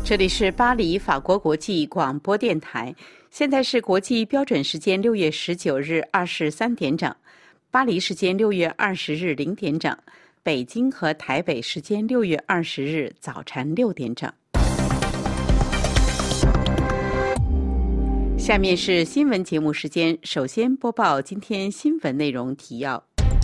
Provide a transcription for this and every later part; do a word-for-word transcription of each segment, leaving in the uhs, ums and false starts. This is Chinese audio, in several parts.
这里是巴黎法国国际广播电台，现在是国际标准时间六月十九日二十三点整，巴黎时间六月二十日零点整，北京和台北时间六月二十日早晨六点整。下面是新闻节目时间，首先播报今天新闻内容提要。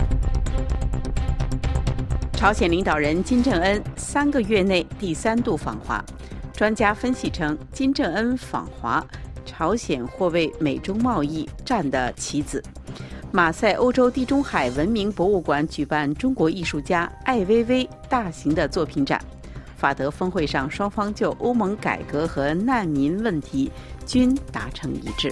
朝鲜领导人金正恩三个月内第三度访华，专家分析称，金正恩访华，朝鲜或为美中贸易战的棋子。马赛欧洲地中海文明博物馆举办中国艺术家艾薇薇大型的作品展。法德峰会上，双方就欧盟改革和难民问题均达成一致。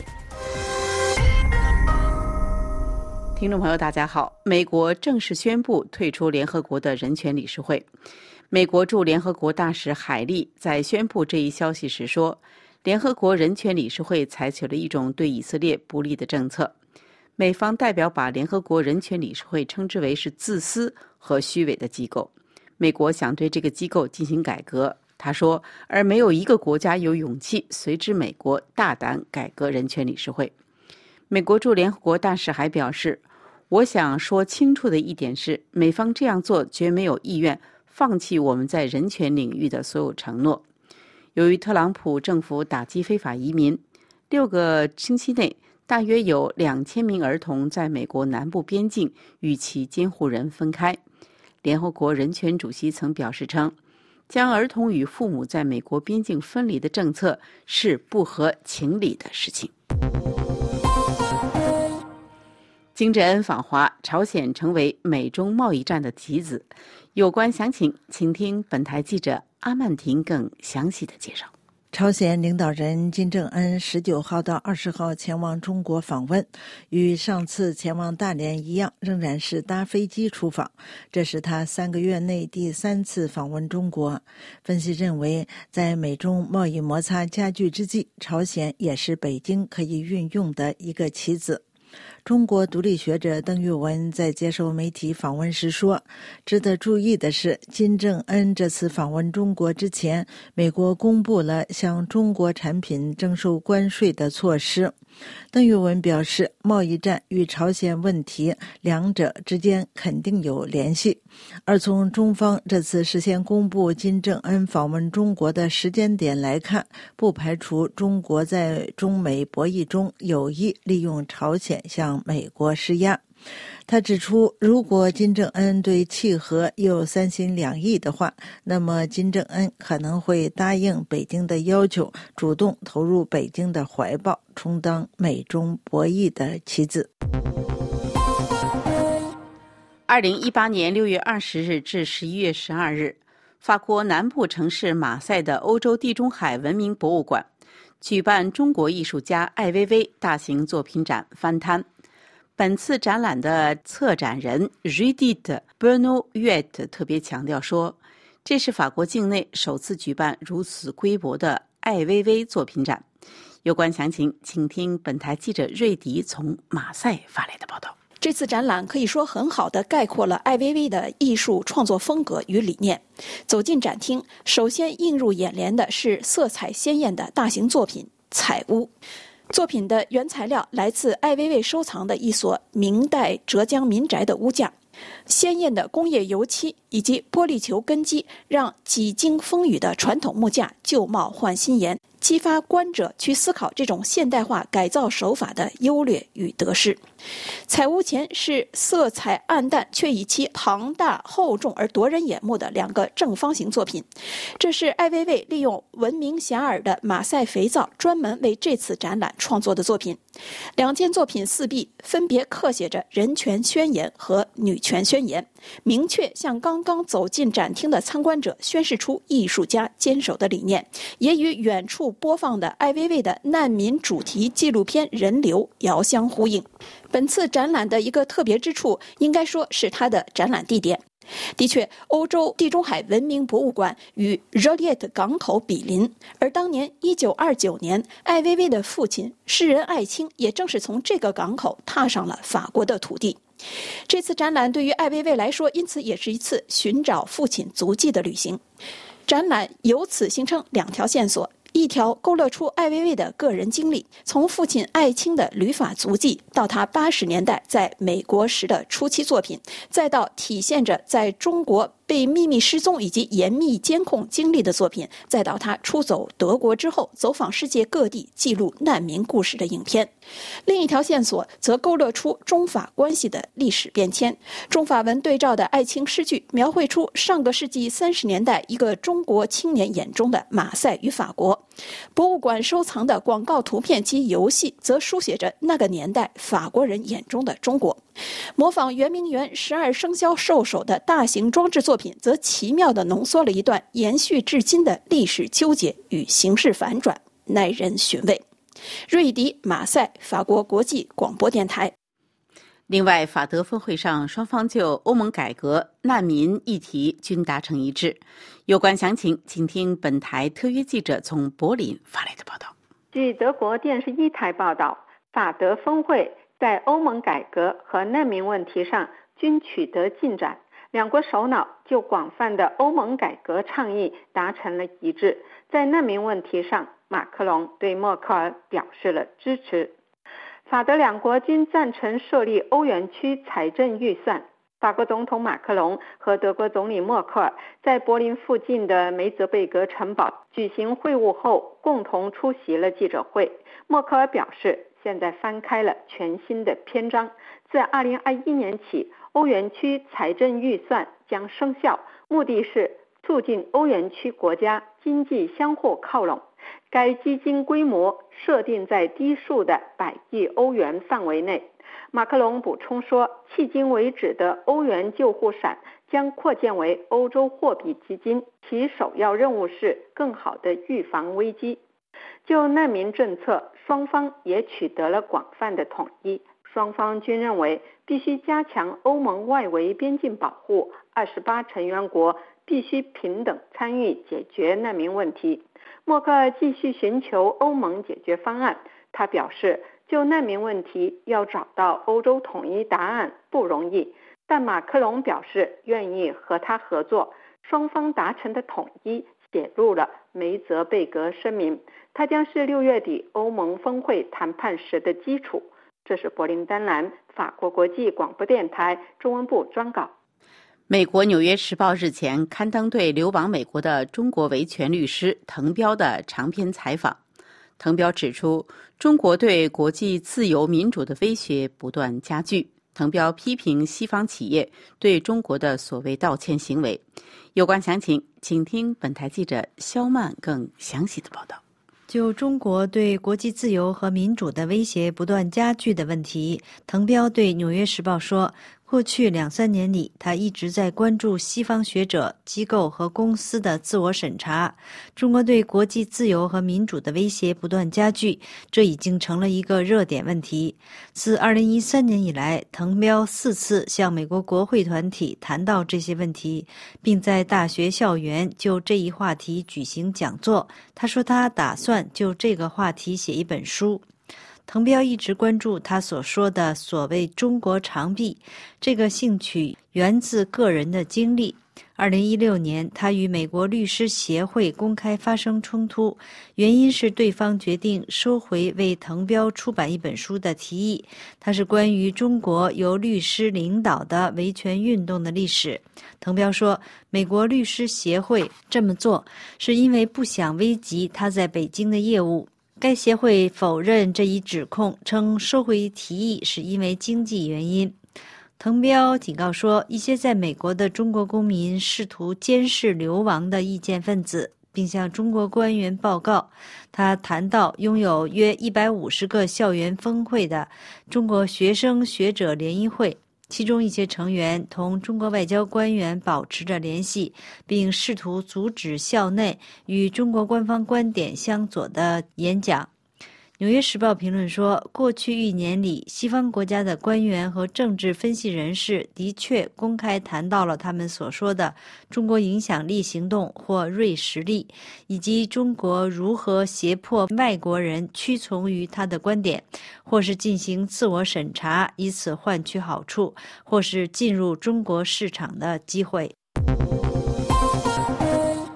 听众朋友大家好，美国正式宣布退出联合国的人权理事会。美国驻联合国大使海利在宣布这一消息时说，联合国人权理事会采取了一种对以色列不利的政策。美方代表把联合国人权理事会称之为是自私和虚伪的机构。美国想对这个机构进行改革，他说，而没有一个国家有勇气随之美国大胆改革人权理事会。美国驻联合国大使还表示，我想说清楚的一点是，美方这样做绝没有意愿放弃我们在人权领域的所有承诺。由于特朗普政府打击非法移民，六个星期内大约有两千名儿童在美国南部边境与其监护人分开。联合国人权主席曾表示称，将儿童与父母在美国边境分离的政策是不合情理的事情。金正恩访华，朝鲜成为美中贸易战的棋子。有关详情，请听本台记者阿曼婷更详细的介绍。 朝鲜领导人金正恩十九号到二十号前往中国访问，与上次前往大连一样，仍然是搭飞机出访。这是他三个月内第三次访问中国。分析认为，在美中贸易摩擦加剧之际，朝鲜也是北京可以运用的一个棋子。中国独立学者邓玉文在接受媒体访问时说，值得注意的是，金正恩这次访问中国之前，美国公布了向中国产品征收关税的措施。邓玉文表示，贸易战与朝鲜问题两者之间肯定有联系，而从中方这次事先公布金正恩访问中国的时间点来看，不排除中国在中美博弈中有意利用朝鲜向美国施压。他指出，如果金正恩对契合又三心两意的话，那么金正恩可能会答应北京的要求，主动投入北京的怀抱，充当美中博弈的棋子。 二零一八年六月二十日至十一月十二日，法国南部城市马赛的欧洲地中海文明博物馆举办中国艺术家艾薇薇大型作品展翻摊。本次展览的策展人 Judith Bernouillet 特别强调说，这是法国境内首次举办如此规模的艾薇薇作品展。有关详情，请听本台记者瑞迪从马赛发来的报道。 这次展览可以说很好地概括了艾薇薇的艺术创作风格与理念。走进展厅，首先映入眼帘的是色彩鲜艳的大型作品《彩屋》。作品的原材料来自艾薇薇收藏的一所明代浙江民宅的屋架，鲜艳的工业油漆以及玻璃球根基，让几经风雨的传统木架旧貌换新颜，激发观者去思考这种现代化改造手法的优劣与得失。彩屋前是色彩暗淡却以其庞大厚重而夺人眼目的两个正方形作品，这是艾薇薇利用闻名遐迩的马赛肥皂专门为这次展览创作的作品。两件作品四壁分别刻写着人权宣言和女权宣言，明确向刚刚走进展厅的参观者宣示出艺术家坚守的理念，也与远处播放的艾薇薇的难民主题纪录片《人流》遥相呼应。本次展览的一个特别之处，应该说是它的展览地点。的确，欧洲地中海文明博物馆与热列特港口比邻，而当年一九二九年，艾薇薇的父亲诗人艾青也正是从这个港口踏上了法国的土地。这次展览对于艾薇薇来说，因此也是一次寻找父亲足迹的旅行。 展览由此形成两条线索。一条勾勒出艾薇薇的个人经历，从父亲艾青的旅法足迹，到他八十年代在美国时的初期作品，再到体现着在中国被秘密失踪以及严密监控经历的作品，再到他出走德国之后走访世界各地记录难民故事的影片。另一条线索则勾勒出中法关系的历史变迁。中法文对照的艾青诗句描绘出上个世纪三十年代一个中国青年眼中的马赛与法国。博物馆收藏的广告图片及游戏则书写着那个年代法国人眼中的中国。模仿圆明园十二生肖兽首的大型装置作品则奇妙地浓缩了一段延续至今的历史纠结与形势反转，耐人寻味。瑞迪，马赛，法国国际广播电台。 另外，法德峰会上，双方就欧盟改革、难民议题均达成一致。有关详情，请听本台特约记者从柏林发来的报道。 据德国电视一台报道，法德峰会在欧盟改革和难民问题上均取得进展，两国首脑就广泛的欧盟改革倡议达成了一致。在难民问题上，马克龙对默克尔表示了支持。法德两国均赞成设立欧元区财政预算。法国总统马克龙和德国总理默克尔在柏林附近的梅泽贝格城堡举行会晤后，共同出席了记者会。默克尔表示，现在翻开了全新的篇章。自二零二一年起，欧元区财政预算将生效，目的是促进欧元区国家经济相互靠拢。该基金规模设定在低数的百亿欧元范围内。马克龙补充说，迄今为止的欧元救护伞将扩建为欧洲货币基金，其首要任务是更好地预防危机。就难民政策，双方也取得了广泛的统一。双方均认为必须加强欧盟外围边境保护，二十八成员国必须平等参与解决难民问题。默克尔继续寻求欧盟解决方案，他表示，就难民问题要找到欧洲统一答案不容易，但马克龙表示愿意和他合作。双方达成的统一写入了梅泽贝格声明，它将是六月底欧盟峰会谈判时的基础。这是柏林丹兰法国国际广播电台中文部专稿。 美国《纽约时报》日前刊登对流亡美国的中国维权律师滕彪的长篇采访。滕彪指出，中国对国际自由民主的威胁不断加剧。滕彪批评西方企业对中国的所谓道歉行为。有关详情，请听本台记者肖曼更详细的报道。 就中国对国际自由和民主的威胁不断加剧的问题，滕彪对《纽约时报》说，过去两三年里，他一直在关注西方学者、机构和公司的自我审查。中国对国际自由和民主的威胁不断加剧，这已经成了一个热点问题。自二零一三年以来，滕彪四次向美国国会团体谈到这些问题，并在大学校园就这一话题举行讲座。他说他打算就这个话题写一本书。滕彪一直关注他所说的所谓中国长臂，这个兴趣源自个人的经历。二零一六年，他与美国律师协会公开发生冲突，原因是对方决定收回为滕彪出版一本书的提议，它是关于中国由律师领导的维权运动的历史。滕彪说，美国律师协会这么做是因为不想危及他在北京的业务。该协会否认这一指控，称收回提议是因为经济原因。滕彪警告说，一些在美国的中国公民试图监视流亡的意见分子，并向中国官员报告。他谈到拥有约一百五十个校园峰会的中国学生学者联谊会，其中一些成员同中国外交官员保持着联系，并试图阻止校内与中国官方观点相左的演讲。纽约时报评论说，过去一年里，西方国家的官员和政治分析人士的确公开谈到了他们所说的中国影响力行动或锐实力，以及中国如何胁迫外国人屈从于他的观点，或是进行自我审查，以此换取好处，或是进入中国市场的机会。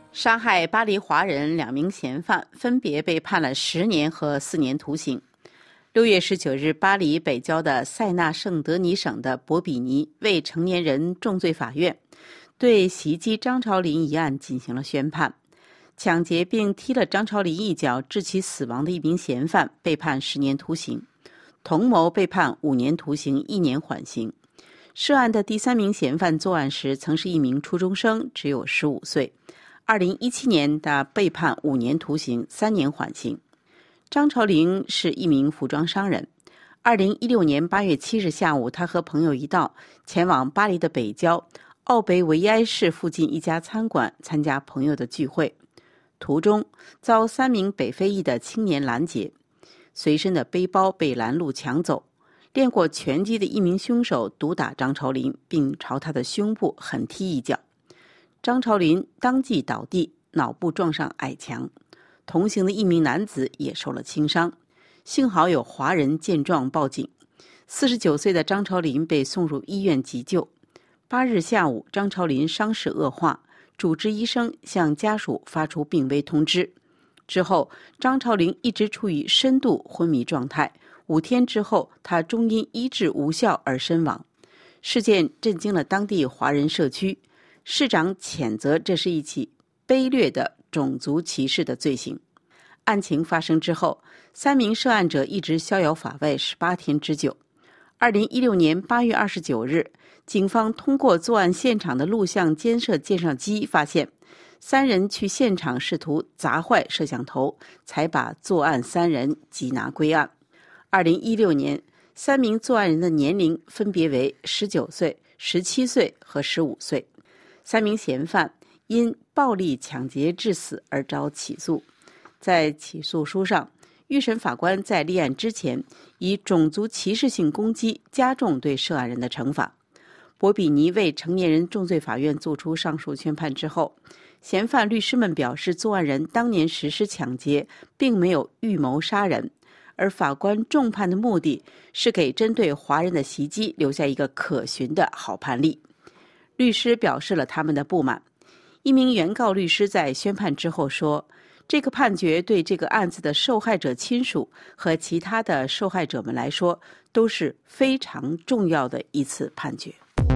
杀害巴黎华人两名嫌犯分别被判了十年和四年徒刑。六月十九日，巴黎北郊的塞纳圣德尼省的博比尼未成年人重罪法院对袭击张潮林一案进行了宣判。抢劫并踢了张潮林一脚致其死亡的一名嫌犯被判十年徒刑，同谋被判五年徒刑一年缓刑。涉案的第三名嫌犯作案时曾是一名初中生，只有十五岁。二零一七年他被判五年徒刑三年缓刑。张潮林是一名服装商人。二零一六年八月七日下午，他和朋友一道前往巴黎的北郊奥贝维埃市附近一家餐馆参加朋友的聚会，途中遭三名北非裔的青年拦截，随身的背包被拦路抢走。练过拳击的一名凶手毒打张潮林，并朝他的胸部狠踢一脚。张潮林当即倒地，脑部撞上矮墙。同行的一名男子也受了轻伤，幸好有华人见状报警。四十九岁的张潮林被送入医院急救。八日下午，张潮林伤势恶化，主治医生向家属发出病危通知。之后，张潮林一直处于深度昏迷状态。五天之后，他终因医治无效而身亡。事件震惊了当地华人社区，市长谴责这是一起卑劣的种族歧视的罪行。案情发生之后，三名涉案者一直逍遥法外十八天之久。二零一六年八月二十九日，警方通过作案现场的录像监视摄像机发现，三人去现场试图砸坏摄像头，才把作案三人缉拿归案。二零一六年，三名作案人的年龄分别为十九岁、十七岁和十五岁。三名嫌犯因暴力抢劫致死而遭起诉。在起诉书上，预审法官在立案之前以种族歧视性攻击加重对涉案人的惩罚。博比尼为成年人重罪法院作出上述宣判之后，嫌犯律师们表示，作案人当年实施抢劫并没有预谋杀人，而法官重判的目的是给针对华人的袭击留下一个可循的好判例。律师表示了他们的不满。一名原告律师在宣判之后说，这个判决对这个案子的受害者亲属和其他的受害者们来说都是非常重要的一次判决。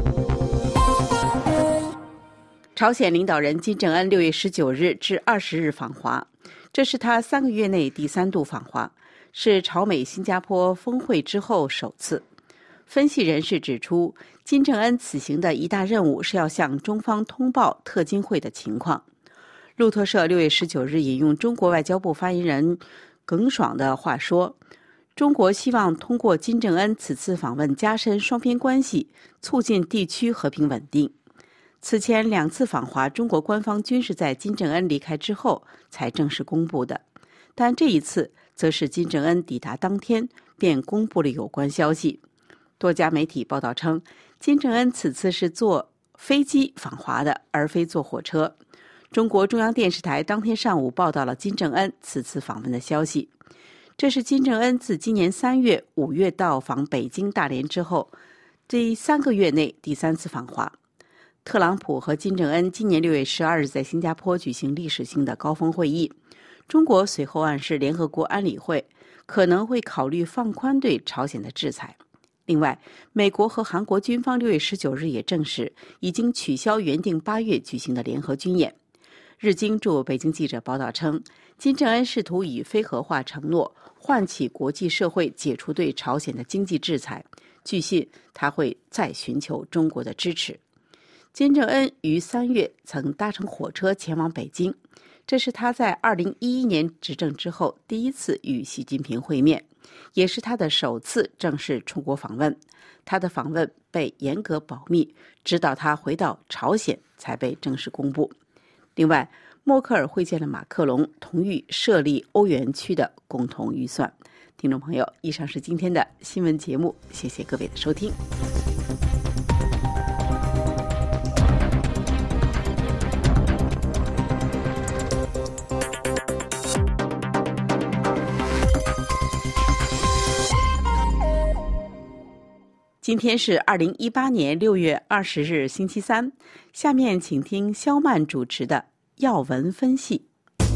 朝鲜领导人金正恩六月十九日至二十日访华，这是他三个月内第三度访华，是朝美新加坡峰会之后首次。分析人士指出，金正恩此行的一大任务是要向中方通报特金会的情况。路透社六月十九日引用中国外交部发言人耿爽的话说，中国希望通过金正恩此次访问加深双边关系，促进地区和平稳定。此前两次访华，中国官方均是在金正恩离开之后才正式公布的，但这一次则是金正恩抵达当天便公布了有关消息。多家媒体报道称，金正恩此次是坐飞机访华的，而非坐火车。中国中央电视台当天上午报道了金正恩此次访问的消息。这是金正恩自今年三月、五月到访北京、大连之后，这三个月内第三次访华。特朗普和金正恩今年六月十二日在新加坡举行历史性的高峰会议。中国随后暗示联合国安理会可能会考虑放宽对朝鲜的制裁。另外，美国和韩国军方六月十九日也证实，已经取消原定八月举行的联合军演。日经驻北京记者报道称，金正恩试图以非核化承诺唤起国际社会解除对朝鲜的经济制裁，据信他会再寻求中国的支持。金正恩于三月曾搭乘火车前往北京，这是他在二零一一年执政之后第一次与习近平会面，也是他的首次正式出国访问。他的访问被严格保密，直到他回到朝鲜才被正式公布。另外，默克尔会见了马克龙，同意设立欧元区的共同预算。听众朋友，以上是今天的新闻节目，谢谢各位的收听。今天是二零一八年六月二十日星期三，下面请听肖曼主持的要闻分析。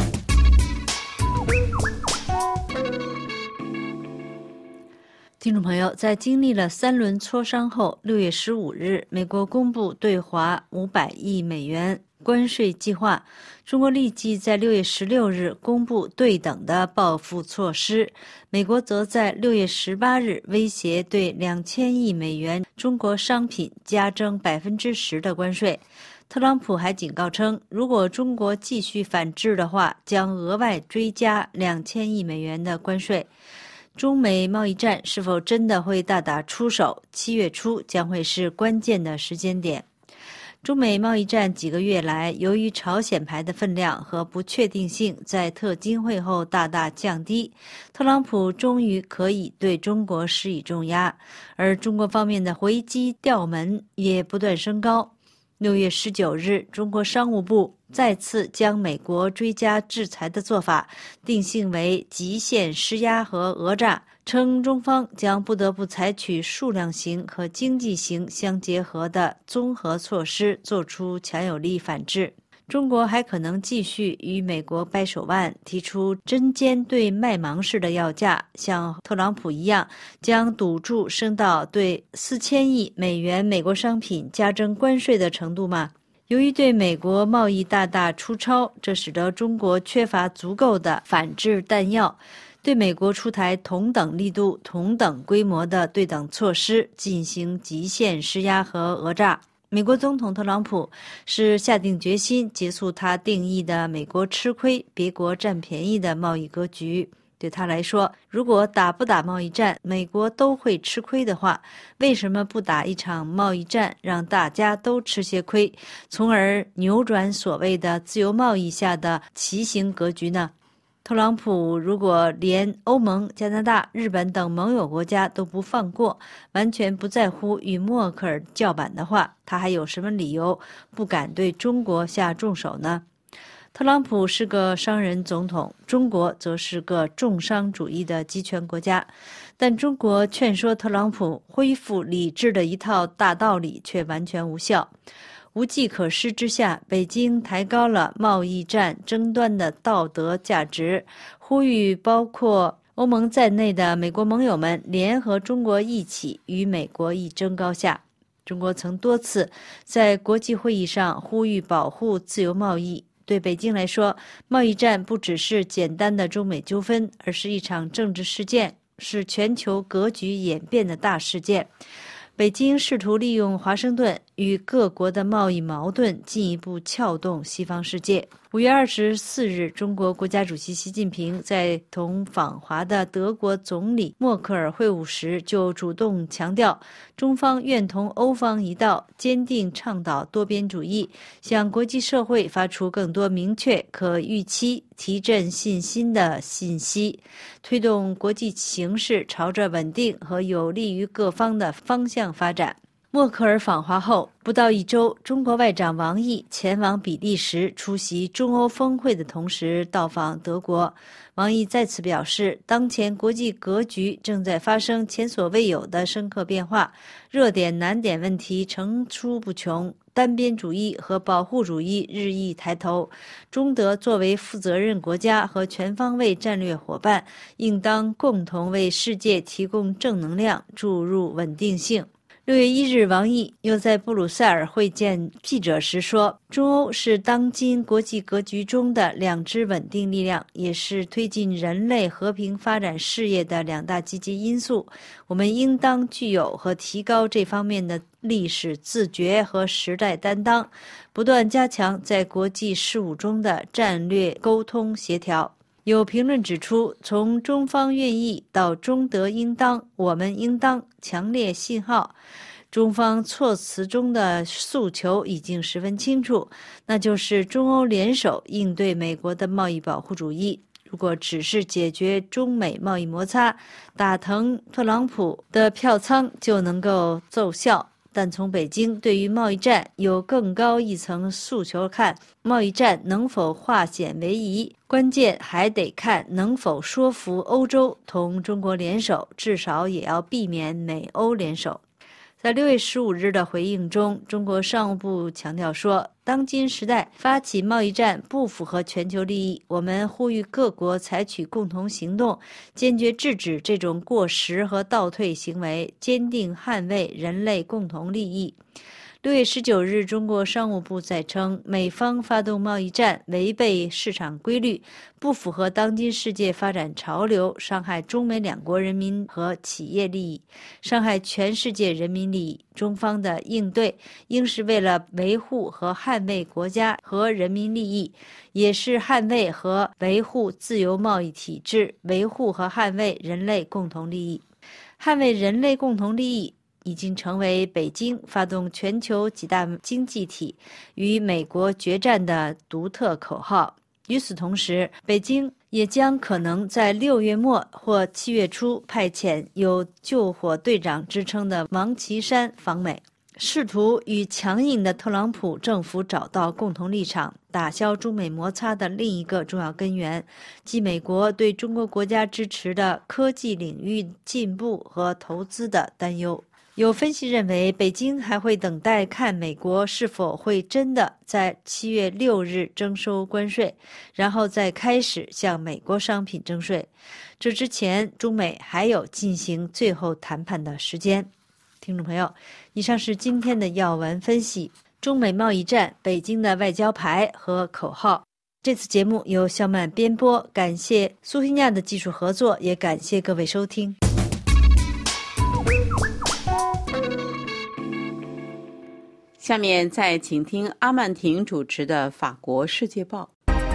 听众朋友，在经历了三轮磋商后，六月十五日，美国公布对华五百亿美元关税计划。中国立即在六月十六日公布对等的报复措施。美国则在六月十八日威胁对两千亿美元中国商品加征百分之十的关税。特朗普还警告称，如果中国继续反制的话，将额外追加两千亿美元的关税。中美贸易战是否真的会大打出手？七月初将会是关键的时间点。中美贸易战几个月来，由于朝鲜牌的分量和不确定性在特金会后大大降低，特朗普终于可以对中国施以重压，而中国方面的回击调门也不断升高。六月十九日，中国商务部再次将美国追加制裁的做法定性为极限施压和讹诈，称中方将不得不采取数量型和经济型相结合的综合措施，做出强有力反制。中国还可能继续与美国掰手腕，提出针尖对麦芒式的要价，像特朗普一样，将赌注升到对四千亿美元美国商品加征关税的程度吗？由于对美国贸易大大出超，这使得中国缺乏足够的反制弹药，对美国出台同等力度、同等规模的对等措施进行极限施压和讹诈。美国总统特朗普是下定决心结束他定义的美国吃亏、别国占便宜的贸易格局。对他来说，如果打不打贸易战，美国都会吃亏的话，为什么不打一场贸易战，让大家都吃些亏，从而扭转所谓的自由贸易下的畸形格局呢？特朗普如果连欧盟、加拿大、日本等盟友国家都不放过，完全不在乎与默克尔叫板的话，他还有什么理由不敢对中国下重手呢？特朗普是个商人总统，中国则是个重商主义的集权国家，但中国劝说特朗普恢复理智的一套大道理却完全无效。无计可施之下，北京抬高了贸易战争端的道德价值，呼吁包括欧盟在内的美国盟友们联合中国一起与美国一争高下。中国曾多次在国际会议上呼吁保护自由贸易。对北京来说，贸易战不只是简单的中美纠纷，而是一场政治事件，是全球格局演变的大事件。北京试图利用华盛顿与各国的贸易矛盾，进一步撬动西方世界。五月二十四日，中国国家主席习近平在同访华的德国总理默克尔会晤时，就主动强调，中方愿同欧方一道，坚定倡导多边主义，向国际社会发出更多明确、可预期、提振信心的信息，推动国际形势朝着稳定和有利于各方的方向发展。默克尔访华后不到一周，中国外长王毅前往比利时出席中欧峰会的同时到访德国。王毅再次表示，当前国际格局正在发生前所未有的深刻变化，热点难点问题层出不穷，单边主义和保护主义日益抬头。中德作为负责任国家和全方位战略伙伴，应当共同为世界提供正能量，注入稳定性。六月一日，王毅又在布鲁塞尔会见记者时说，中欧是当今国际格局中的两支稳定力量，也是推进人类和平发展事业的两大积极因素。我们应当具有和提高这方面的历史自觉和时代担当，不断加强在国际事务中的战略沟通协调。有评论指出，从中方愿意到中德应当、我们应当强烈信号，中方措辞中的诉求已经十分清楚，那就是中欧联手应对美国的贸易保护主义。如果只是解决中美贸易摩擦，打疼特朗普的票仓就能够奏效。但从北京对于贸易战有更高一层诉求看，贸易战能否化险为夷，关键还得看能否说服欧洲同中国联手，至少也要避免美欧联手。 在六月十五日的回应中，中国商务部强调说，当今时代发起贸易战不符合全球利益，我们呼吁各国采取共同行动，坚决制止这种过时和倒退行为，坚定捍卫人类共同利益。六月十九日，中国商务部再称，美方发动贸易战违背市场规律，不符合当今世界发展潮流，伤害中美两国人民和企业利益，伤害全世界人民利益。中方的应对应是为了维护和捍卫国家和人民利益，也是捍卫和维护自由贸易体制，维护和捍卫人类共同利益。捍卫人类共同利益已经成为北京发动全球几大经济体与美国决战的独特口号。与此同时，北京也将可能在六月末或七月初派遣有救火队长之称的王岐山访美，试图与强硬的特朗普政府找到共同立场，打消中美摩擦的另一个重要根源，即美国对中国国家支持的科技领域进步和投资的担忧。有分析认为，北京还会等待看美国是否会真的在七月六日征收关税，然后再开始向美国商品征税。这之前，中美还有进行最后谈判的时间。听众朋友，以上是今天的要闻分析：中美贸易战、北京的外交牌和口号。这次节目由肖曼编播，感谢苏菲亚的技术合作，也感谢各位收听。 下面再请听阿曼婷主持的《法国世界报》。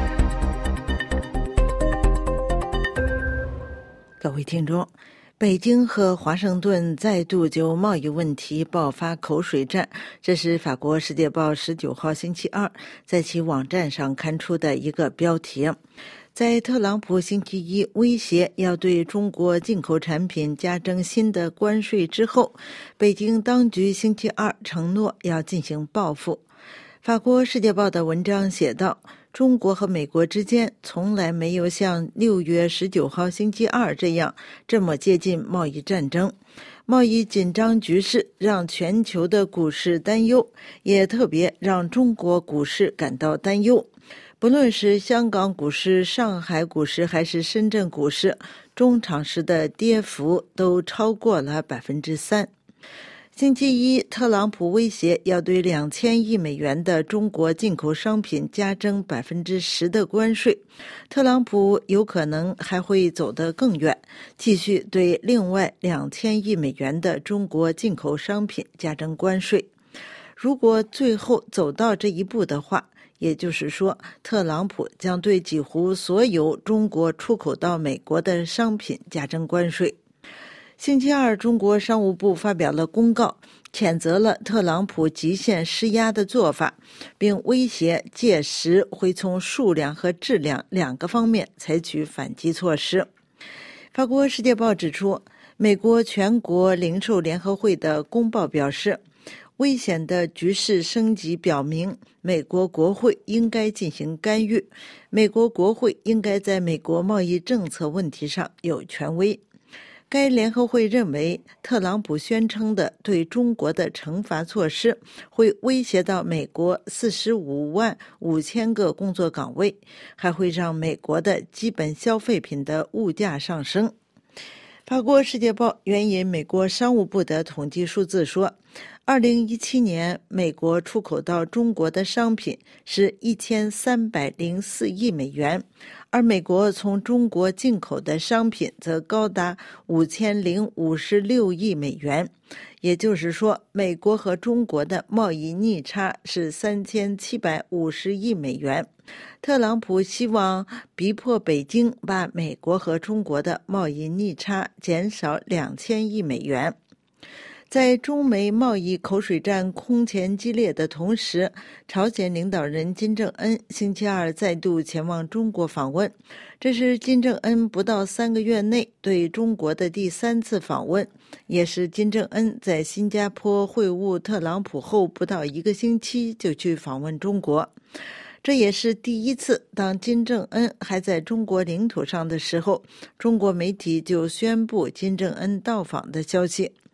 各位听众，北京和华盛顿再度就贸易问题爆发口水战，这是法国世界报十九号星期二在其网站上刊出的一个标题。在特朗普星期一威胁要对中国进口产品加征新的关税之后，北京当局星期二承诺要进行报复。法国世界报的文章写道，中国和美国之间从来没有像六月十九号星期二这样这么接近贸易战争。贸易紧张局势让全球的股市担忧，也特别让中国股市感到担忧。不论是香港股市、上海股市还是深圳股市，中场时的跌幅都超过了百分之三。星期一，特朗普威胁要对两千亿美元的中国进口商品加征百分之十的关税。特朗普有可能还会走得更远，继续对另外两千亿美元的中国进口商品加征关税。如果最后走到这一步的话，也就是说，特朗普将对几乎所有中国出口到美国的商品加征关税。星期二，中国商务部发表了公告，谴责了特朗普极限施压的做法，并威胁届时会从数量和质量两个方面采取反击措施。法国世界报指出，美国全国零售联合会的公报表示，危险的局势升级表明，美国国会应该进行干预，美国国会应该在美国贸易政策问题上有权威。该联合会认为，特朗普宣称的对中国的惩罚措施会威胁到美国四十五万五千个工作岗位，还会让美国的基本消费品的物价上升。法国世界报援引美国商务部的统计数字说，二零一七年美国出口到中国的商品是一千三百零四亿美元，而美国从中国进口的商品则高达五千零五十六亿美元。也就是说，美国和中国的贸易逆差是三千七百五十亿美元。特朗普希望逼迫北京把美国和中国的贸易逆差减少两千亿美元。在中美贸易口水战空前激烈的同时，朝鲜领导人金正恩星期二再度前往中国访问，这是金正恩不到三个月内对中国的第三次访问，也是金正恩在新加坡会晤特朗普后不到一个星期就去访问中国。这也是第一次，当金正恩还在中国领土上的时候，中国媒体就宣布金正恩到访的消息。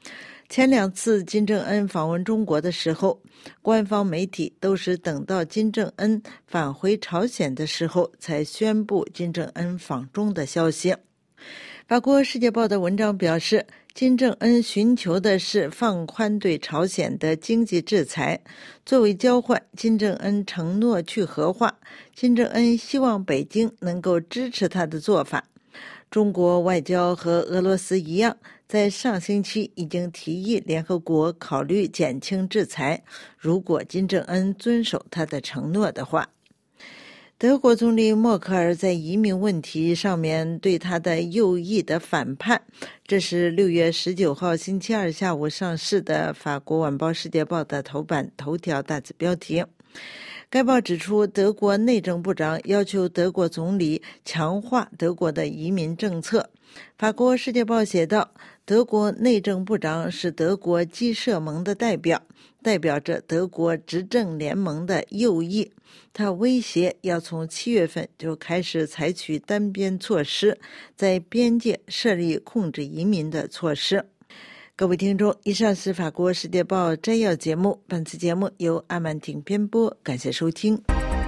前两次金正恩访问中国的时候，官方媒体都是等到金正恩返回朝鲜的时候才宣布金正恩访中的消息。法国《世界报》的文章表示，金正恩寻求的是放宽对朝鲜的经济制裁，作为交换，金正恩承诺去核化。金正恩希望北京能够支持他的做法。中国外交和俄罗斯一样，在上星期已经提议联合国考虑减轻制裁，如果金正恩遵守他的承诺的话。德国总理默克尔在移民问题上面对他的右翼的反叛，这是六月十九号星期二下午上市的法国晚报《世界报》的头版头条大字标题。该报指出，德国内政部长要求德国总理强化德国的移民政策。法国《世界报》写道，德国内政部长是德国基社盟的代表，代表着德国执政联盟的右翼。他威胁要从七月份就开始采取单边措施，在边界设立控制移民的措施。各位听众，以上是法国《世界报》摘要节目，本次节目由阿曼婷编播，感谢收听。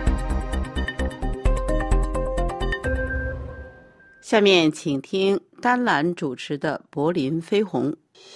下面请听甘兰主持的《柏林飞鸿》。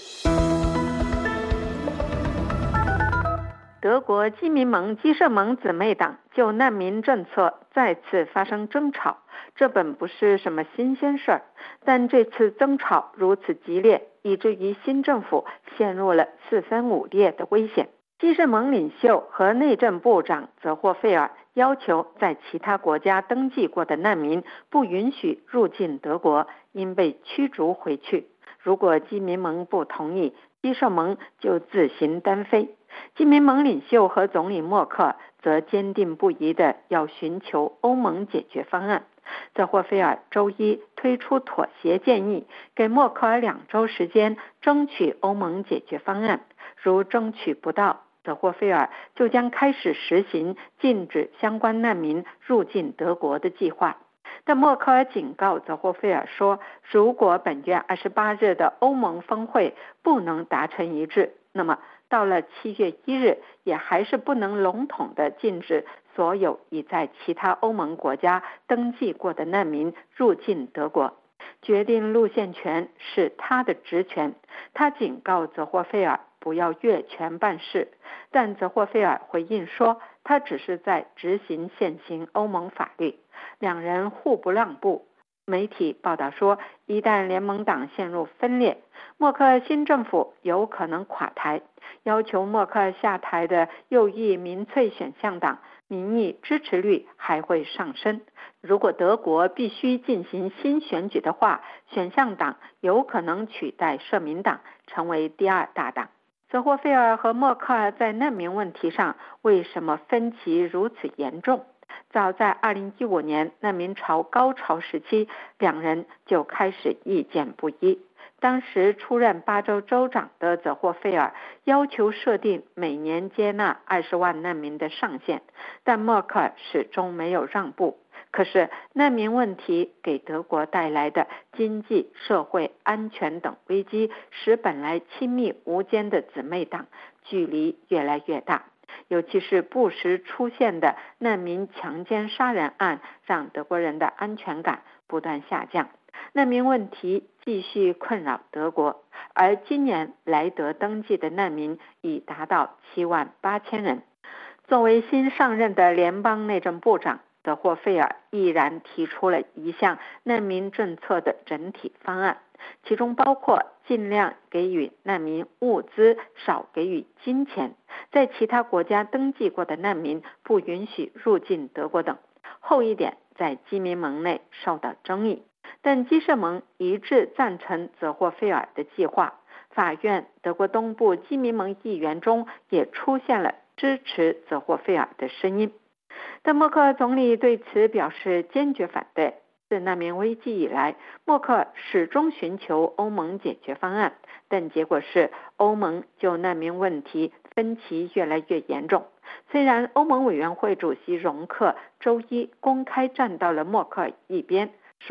德国基民盟基社盟姊妹党就难民政策再次发生争吵，这本不是什么新鲜事儿，但这次争吵如此激烈，以至于新政府陷入了四分五裂的危险。基社盟领袖和内政部长泽霍费尔要求在其他国家登记过的难民不允许入境德国，应被驱逐回去。如果基民盟不同意，基社盟就自行单飞。基民盟领袖和总理默克尔则坚定不移地要寻求欧盟解决方案。泽霍费尔周一推出妥协建议，给默克尔两周时间争取欧盟解决方案，如争取不到，泽霍费尔就将开始实行禁止相关难民入境德国的计划。但默克尔警告泽霍费尔说，如果本月二十八日的欧盟峰会不能达成一致，那么到了七月一日也还是不能笼统地禁止所有已在其他欧盟国家登记过的难民入境德国。决定路线权是他的职权，他警告泽霍费尔不要越权办事，但泽霍费尔回应说，他只是在执行现行欧盟法律。两人互不让步。媒体报道说，一旦联盟党陷入分裂，默克尔新政府有可能垮台。要求默克尔下台的右翼民粹选项党民意支持率还会上升。如果德国必须进行新选举的话，选项党有可能取代社民党成为第二大党。泽霍费尔和默克尔在难民问题上为什么分歧如此严重？早在二零一五年难民潮高潮时期，两人就开始意见不一。当时出任巴州州长的泽霍费尔要求设定每年接纳二十万难民的上限，但默克尔始终没有让步。可是难民问题给德国带来的经济、社会、安全等危机，使本来亲密无间的姊妹党距离越来越大。尤其是不时出现的难民强奸杀人案，让德国人的安全感不断下降。难民问题继续困扰德国，而今年来德登记的难民已达到七万八千人。作为新上任的联邦内政部长，泽霍费尔毅然提出了一项难民政策的整体方案，其中包括尽量给予难民物资，少给予金钱，在其他国家登记过的难民不允许入境德国等。后一点在基民盟内受到争议，但基社盟一致赞成泽霍费尔的计划。法院德国东部基民盟议员中也出现了支持泽霍费尔的声音，但默克尔总理对此表示坚决反对。自难民危机以来，默克尔始终寻求欧盟解决方案，但结果是欧盟就难民问题分歧越来越严重。虽然欧盟委员会主席容克周一公开站到了默克尔一边，说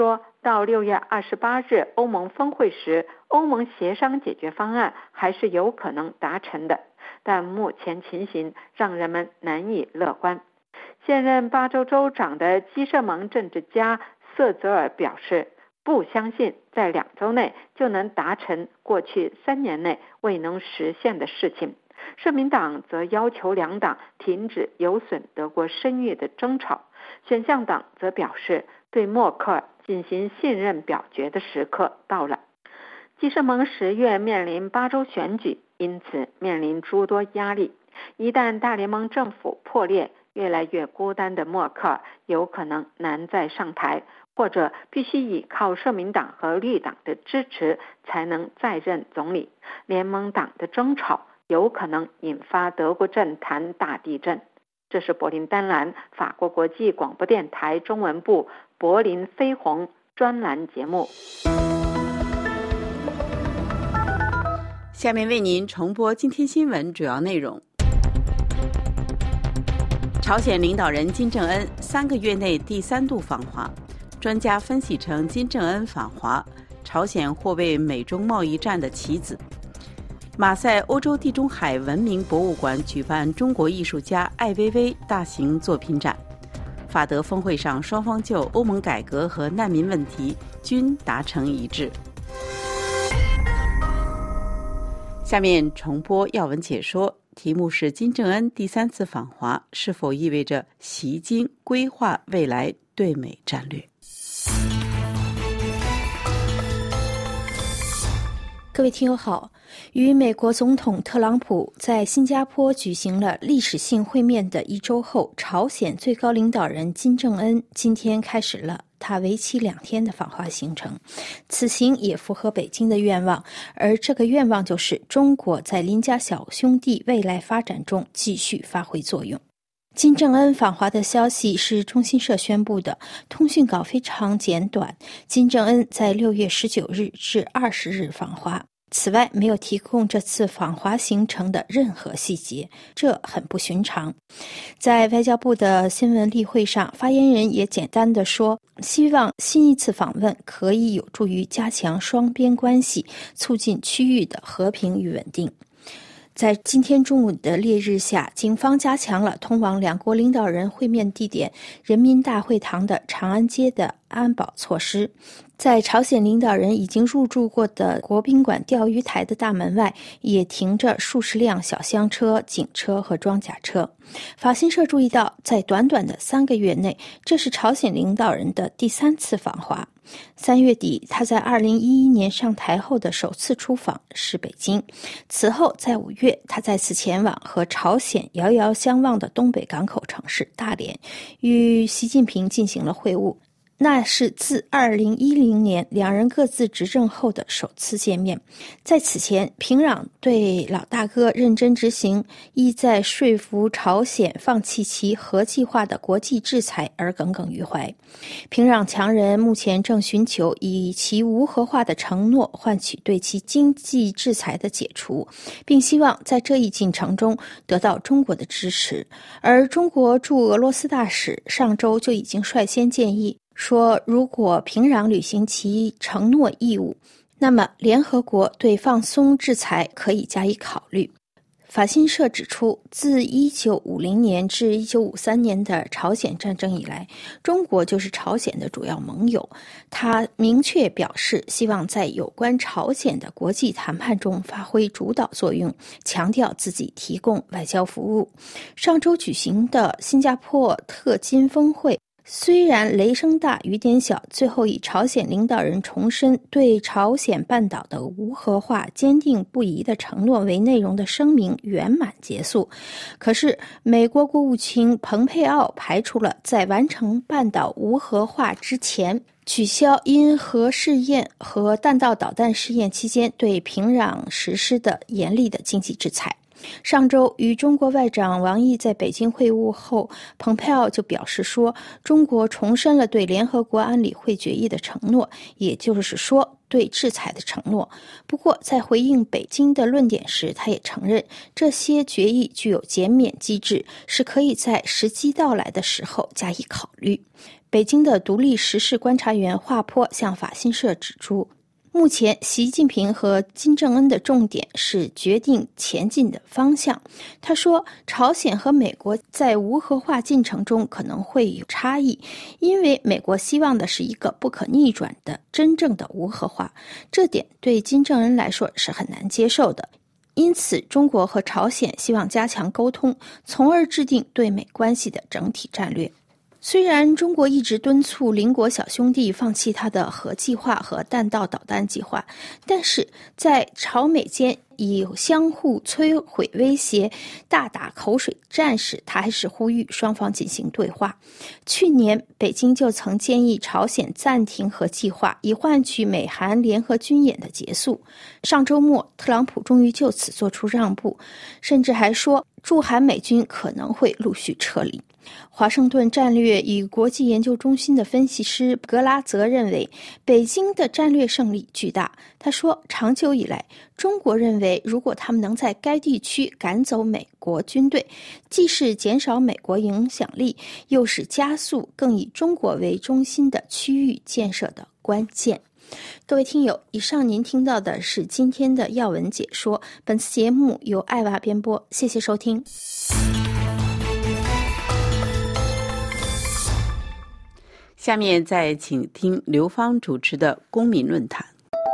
到六月二十八日欧盟峰会时，欧盟协商解决方案还是有可能达成的，但目前情形让人们难以乐观。现任巴州州长的基社盟政治家瑟泽尔表示，不相信在两周内就能达成过去三年内未能实现的事情。社民党则要求两党停止有损德国声誉的争吵，选项党则表示对默克尔进行信任表决的时刻到了。基社盟十月面临巴州选举，因此面临诸多压力。一旦大联盟政府破裂，越来越孤单的默克尔有可能难再上台，或者必须依靠社民党和绿党的支持才能再任总理。联盟党的争吵有可能引发德国政坛大地震。这是柏林丹兰法国国际广播电台中文部柏林飞鸿专栏节目。 下面为您重播今天新闻主要内容。朝鲜领导人金正恩三个月内第三度访华，专家分析称金正恩访华，朝鲜或为美中贸易战的棋子。马赛欧洲地中海文明博物馆举办中国艺术家艾薇薇大型作品展。法德峰会上，双方就欧盟改革和难民问题均达成一致。下面重播要闻解说，题目是金正恩第三次访华是否意味着习金规划未来对美战略。 各位听友好，与美国总统特朗普在新加坡举行了历史性会面的一周后，朝鲜最高领导人金正恩今天开始了他为期两天的访华行程。此行也符合北京的愿望，而这个愿望就是中国在邻家小兄弟未来发展中继续发挥作用。金正恩访华的消息是中新社宣布的，通讯稿非常简短。金正恩在六月十九日至二十日访华，此外没有提供这次访华行程的任何细节，这很不寻常。在外交部的新闻例会上，发言人也简单地说，希望新一次访问可以有助于加强双边关系，促进区域的和平与稳定。在今天中午的烈日下，警方加强了通往两国领导人会面地点人民大会堂的长安街的安保措施。在朝鲜领导人已经入住过的国宾馆钓鱼台的大门外，也停着数十辆小厢车、警车和装甲车。法新社注意到，在短短的三个月内，这是朝鲜领导人的第三次访华。三月底，他在二零一一年上台后的首次出访是北京。此后，在五月，他再次前往和朝鲜遥遥相望的东北港口城市大连，与习近平进行了会晤。那是自二零一零年两人各自执政后的首次见面。在此前，平壤对老大哥认真执行意在说服朝鲜放弃其核计划的国际制裁而耿耿于怀。平壤强人目前正寻求以其无核化的承诺换取对其经济制裁的解除，并希望在这一进程中得到中国的支持。而中国驻俄罗斯大使上周就已经率先建议说，如果平壤履行其承诺义务，那么联合国对放松制裁可以加以考虑。法新社指出，自一九五零年至一九五三年的朝鲜战争以来，中国就是朝鲜的主要盟友。他明确表示希望在有关朝鲜的国际谈判中发挥主导作用，强调自己提供外交服务。上周举行的新加坡特金峰会虽然雷声大雨点小，最后以朝鲜领导人重申对朝鲜半岛的无核化坚定不移的承诺为内容的声明圆满结束。可是美国国务卿蓬佩奥排除了在完成半岛无核化之前取消因核试验和弹道导弹试验期间对平壤实施的严厉的经济制裁。上周与中国外长王毅在北京会晤后，蓬佩奥就表示说，中国重申了对联合国安理会决议的承诺，也就是说对制裁的承诺。不过在回应北京的论点时，他也承认这些决议具有减免机制，是可以在时机到来的时候加以考虑。 北京的独立时事观察员华坡向法新社指出，目前习近平和金正恩的重点是决定前进的方向。他说，朝鲜和美国在无核化进程中可能会有差异，因为美国希望的是一个不可逆转的真正的无核化，这点对金正恩来说是很难接受的。因此，中国和朝鲜希望加强沟通，从而制定对美关系的整体战略。虽然中国一直敦促邻国小兄弟放弃他的核计划和弹道导弹计划，但是在朝美间以相互摧毁威胁大打口水战时，他还是呼吁双方进行对话。去年北京就曾建议朝鲜暂停核计划，以换取美韩联合军演的结束。上周末，特朗普终于就此做出让步，甚至还说驻韩美军可能会陆续撤离。华盛顿战略与国际研究中心的分析师格拉泽认为，北京的战略胜利巨大。他说，长久以来，中国认为如果他们能在该地区赶走美国军队，既是减少美国影响力，又是加速更以中国为中心的区域建设的关键。各位听友，以上您听到的是今天的要闻解说，本次节目由艾娃编播，谢谢收听。 下面再请听刘芳主持的公民论坛。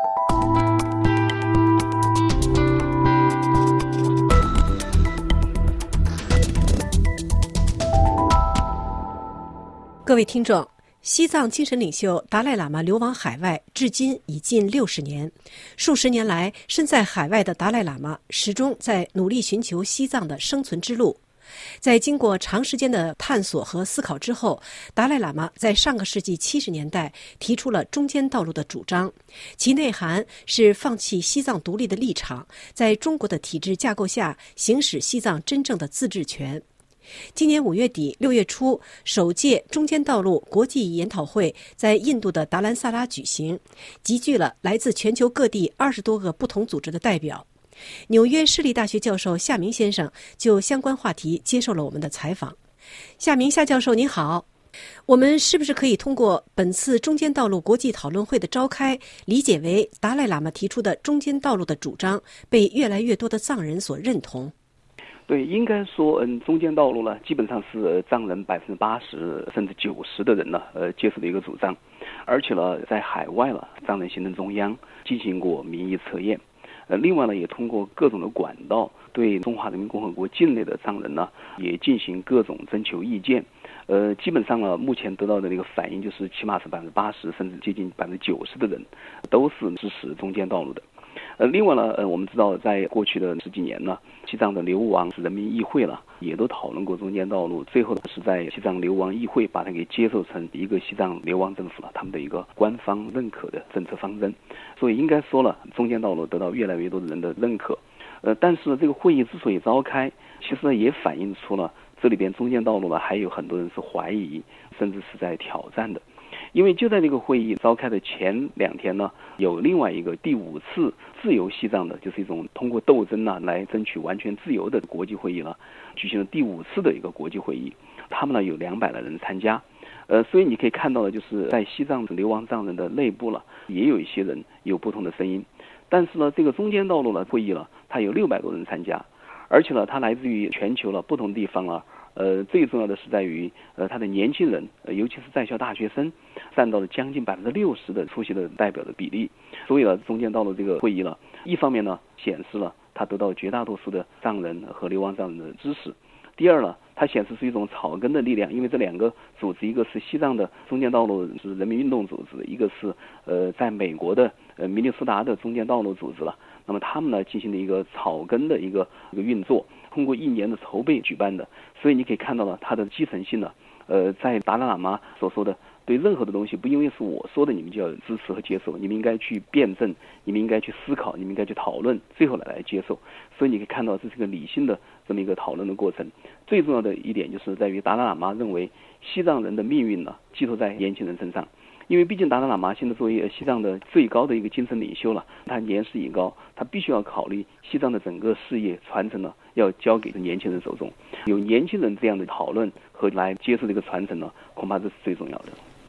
各位听众，西藏精神领袖达赖喇嘛流亡海外至今已近六十年，数十年来身在海外的达赖喇嘛始终在努力寻求西藏的生存之路。在经过长时间的探索和思考之后，达赖喇嘛在上个世纪七十年代提出了中间道路的主张，其内涵是放弃西藏独立的立场，在中国的体制架构下行使西藏真正的自治权。今年五月底六月初，首届中间道路国际研讨会在印度的达兰萨拉举行，集聚了来自全球各地二十多个不同组织的代表。纽约市立大学教授夏明先生就相关话题接受了我们的采访。夏明夏教授您好，我们是不是可以通过本次中间道路国际讨论会的召开，理解为达赖喇嘛提出的中间道路的主张被越来越多的藏人所认同？ 对，应该说，嗯，中间道路呢，基本上是藏人百分之八十甚至九十的人呢，呃，接受的一个主张，而且呢，在海外了，藏人行政中央进行过民意测验。呃，另外呢，也通过各种的管道对中华人民共和国境内的藏人呢，也进行各种征求意见。呃，基本上呢，目前得到的那个反应就是，起码是百分之八十，甚至接近百分之九十的人，都是支持中间道路的。呃，另外呢，呃，我们知道，在过去的十几年呢，西藏的流亡人民议会了，也都讨论过中间道路，最后呢，是在西藏流亡议会把它给接受成一个西藏流亡政府了，他们的一个官方认可的政策方针。所以应该说了，中间道路得到越来越多的人的认可。呃，但是这个会议之所以召开，其实也反映出了这里边中间道路呢，还有很多人是怀疑，甚至是在挑战的。因为就在这个会议召开的前两天呢，有另外一个第五次自由西藏的，就是一种通过斗争呢来争取完全自由的国际会议了，举行了第五次的一个国际会议。他们呢有两百来人参加，呃，所以你可以看到的就是在西藏流亡藏人的内部了，也有一些人有不同的声音。但是呢，这个中间道路的会议了，它有六百多人参加，而且呢，它来自于全球了不同地方啊。呃，最重要的是在于，呃，他的年轻人，呃，尤其是在校大学生，占到了将近百分之六十的出席的代表的比例。所以呢，中间道路这个会议了，一方面呢，显示了他得到绝大多数的藏人和流亡藏人的支持；第二呢，它显示出一种草根的力量，因为这两个组织，一个是西藏的中间道路是人民运动组织，一个是呃，在美国的呃明尼苏达的中间道路组织了。那么他们呢进行了一个草根的一个一个运作，通过一年的筹备举办的，所以你可以看到了它的基层性呢，呃，在达赖喇嘛所说的，对任何的东西不因为是我说的你们就要支持和接受，你们应该去辩证，你们应该去思考，你们应该去讨论，最后来来接受。所以你可以看到这是个理性的这么一个讨论的过程。最重要的一点就是在于达赖喇嘛认为西藏人的命运呢寄托在年轻人身上。因为毕竟达赖喇嘛现在作为西藏的最高的一个精神领袖了，他年事已高，他必须要考虑西藏的整个事业传承呢，要交给年轻人手中。有年轻人这样的讨论和来接受这个传承呢，恐怕这是最重要的。